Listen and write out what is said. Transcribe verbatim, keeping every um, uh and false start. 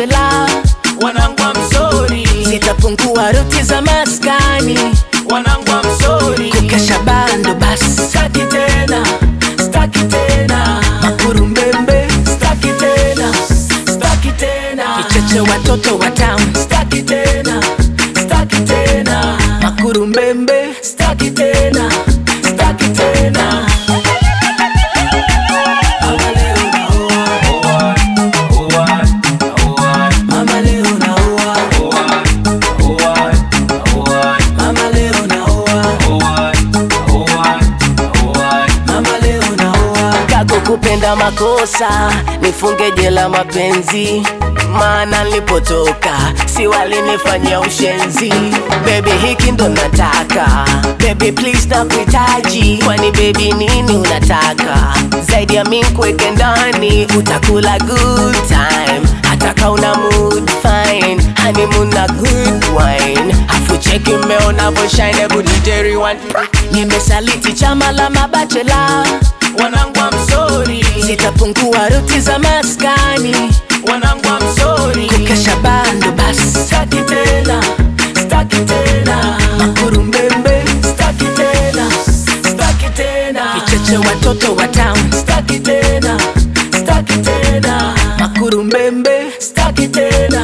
mabachela, wanangu msori. Zitapungua ruti za maskani, wanangu msori. Kukesha bando basi, staki tena, staki tena. Makuru mbembe, staki tena, staki tena. Kicheche watoto wa town, staki tena, staki tena. Makuru mbembe, staki tena, staki tena. Kupenda makosa, nifunge jela mapenzi, maana nilipotoka si walinifanyia ushenzi. Baby hiki ndo nataka, baby please nakuhitaji. Kwani baby nini unataka zaidi ya mimi kuweke ndani? Utakula good time, hata kama una mood fine, honeymoon na good wine. Afu cheki meona vo shine booty rewind. Nimesaliti chama la mabachela, wanangu msori. Zitapungua ruti za maskani, wanangu msori. Kukesha bando basi, staki tena, staki tena. Makuru mbembe, staki tena, staki tena. Kicheche watoto wa town, staki tena, staki tena. Makuru mbembe, staki tena.